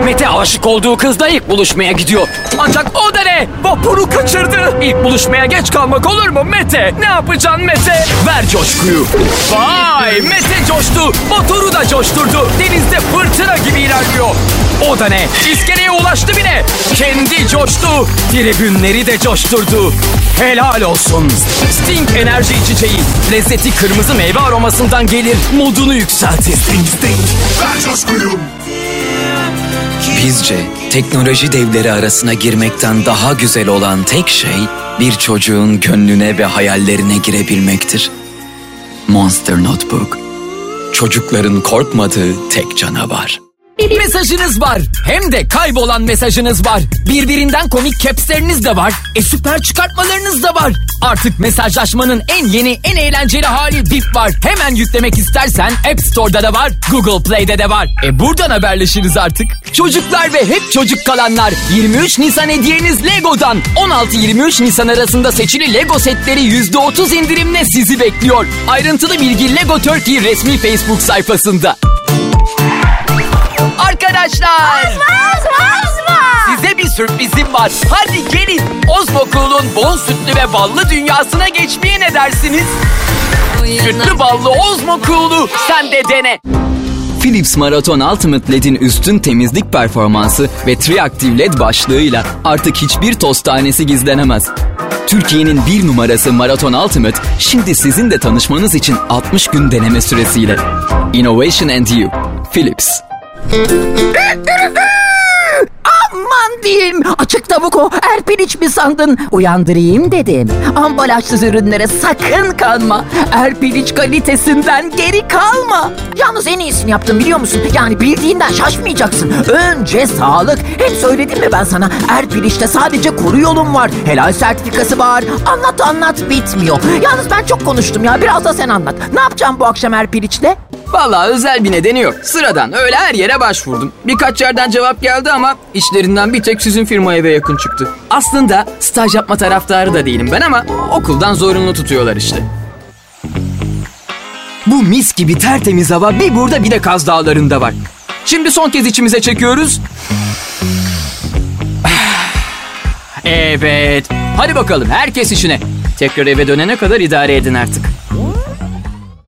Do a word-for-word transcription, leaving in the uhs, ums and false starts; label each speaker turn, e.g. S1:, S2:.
S1: Mete aşık olduğu kızla ilk buluşmaya gidiyor. Ancak o da ne? Vapuru kaçırdı. İlk buluşmaya geç kalmak olur mu Mete? Ne yapacaksın Mete? Ver coşkuyu. Vay, Mete coştu. Motoru da coşturdu. Denizde fırtına gibi ilerliyor. O da ne? İskeleye ulaştı bile. Kendi coştu. Tribünleri de coşturdu. Helal olsun. Sting enerji içeceği. Lezzeti kırmızı meyve aromasından gelir. Modunu yükseltir. Sting, Sting. Ver coşkuyu.
S2: Bizce teknoloji devleri arasına girmekten daha güzel olan tek şey bir çocuğun gönlüne ve hayallerine girebilmektir. Monster Notebook. Çocukların korkmadığı tek canavar.
S1: Mesajınız var. Hem de kaybolan mesajınız var. Birbirinden komik capsleriniz de var. E süper çıkartmalarınız da var. Artık mesajlaşmanın en yeni, en eğlenceli hali Bip var. Hemen yüklemek istersen App Store'da da var, Google Play'de de var. E buradan haberleşiriz artık. Çocuklar ve hep çocuk kalanlar, yirmi üç Nisan hediyeniz Lego'dan. on altı yirmi üç Nisan arasında seçili Lego setleri yüzde otuz indirimle sizi bekliyor. Ayrıntılı bilgi Lego Turkey resmi Facebook sayfasında. Arkadaşlar,
S3: Ozma, Ozma.
S1: size bir sürprizim var. Hadi gelin, Ozmo Cool'un bol sütlü ve ballı dünyasına geçmeye ne dersiniz? Sütlü ballı Ozmo Cool'u sen de dene.
S2: Philips Marathon Ultimate L E D'in üstün temizlik performansı ve Triactive L E D başlığıyla artık hiçbir toz tanesi gizlenemez. Türkiye'nin bir numarası Marathon Ultimate şimdi sizin de tanışmanız için altmış gün deneme süresiyle. Innovation and You. Philips.
S3: Aman diyeyim, açık tavuk o, Erpiliç mi sandın? Uyandırayım dedim. Ambalajsız ürünlere sakın kanma. Erpiliç kalitesinden geri kalma. Yalnız en iyisini yaptım biliyor musun? Yani bildiğinden şaşmayacaksın. Önce sağlık. Hem söyledim mi ben sana? Erpiliç'te sadece kuru yolum var. Helal sertifikası var. Anlat anlat bitmiyor. Yalnız ben çok konuştum ya, biraz da sen anlat. Ne yapacağım bu akşam Erpiliç'le?
S4: Vallahi özel bir nedeni yok. Sıradan öyle her yere başvurdum. Birkaç yerden cevap geldi ama işlerinden bir tek sizin firma eve yakın çıktı. Aslında staj yapma taraftarı da değilim ben ama okuldan zorunlu tutuyorlar işte. Bu mis gibi tertemiz hava bir burada bir de Kaz Dağları'nda var. Şimdi son kez içimize çekiyoruz. Evet. Hadi bakalım herkes işine. Tekrar eve dönene kadar idare edin artık.